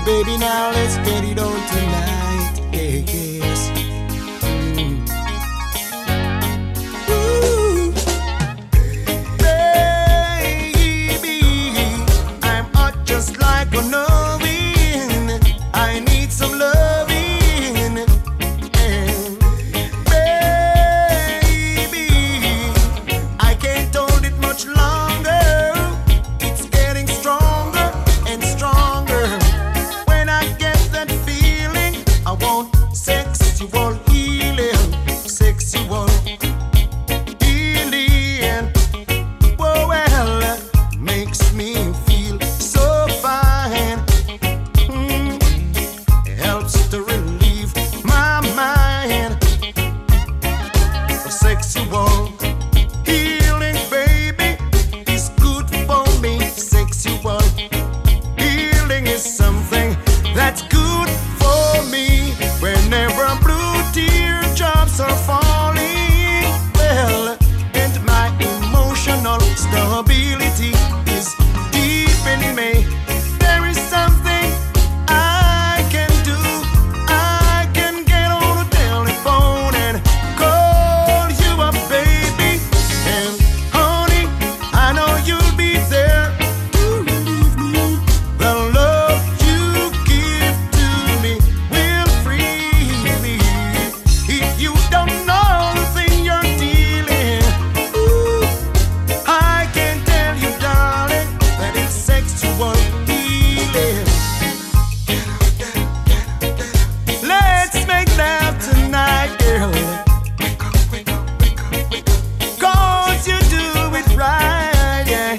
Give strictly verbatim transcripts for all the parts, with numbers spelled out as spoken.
baby, now let's get it on tonight. Yeah, yes. Mm. Ooh. Baby, I'm hot just like an oven. I need some loving. And baby, I can't hold it much longer. It's getting stronger and stronger. When I get that feeling, I want sexual healing, sexual healing. Whoa, well, makes me feel so fine. Mm, helps to relieve my mind. Sexual healing, baby, is good for me. Sexual healing is something that's good for me. Whenever blue teardrops are falling, well, and my emotional stability is deep in me, there is something I can do. I can get on the telephone and call you up, baby. And honey, I know you'll be there to relieve me. The love you give to me will free me. If you don't know the thing you're dealing, ooh, I can tell you, darling, that it's sexual healing. Let's make love tonight, girl. Cause you do it right, yeah.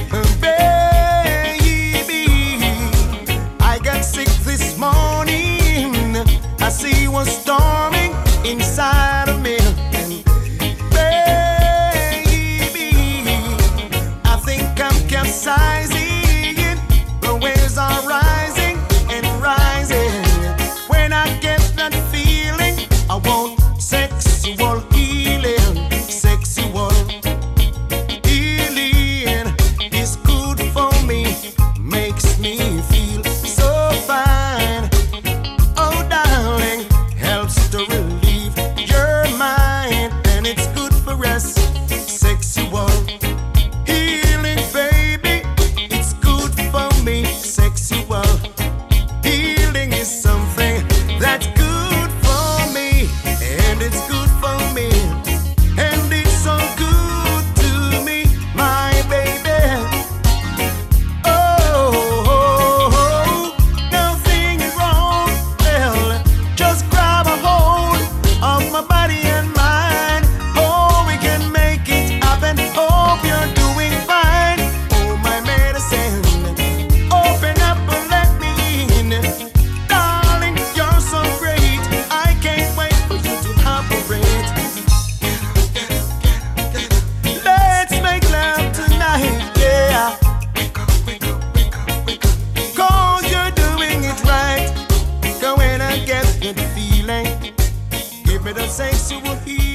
Baby, I got sick this morning. I see what's storming inside of me. And baby, I think I'm capsizing. The waves are rising and rising. When I get that feeling, I want sexual healing. Sexual healing is good for me. Makes me feel so fine. Oh, darling, helps to relieve your mind. And it's good for us. Sexual healing, baby, it's good for me. Sexual healing is something that's good for me. And it's good for me. And it's so good to me, my baby. Oh, oh, oh, nothing is wrong. Well, just grab a hold of my body and mind. Oh, we can make it happen. Hope you're doing fine. Oh, my medicine, open up and let me in. Darling, you're so great. I can't wait for you to operate. Let's make love tonight, yeah. Cause you're doing it right. Go in and get that feeling. Give me the sexual healing.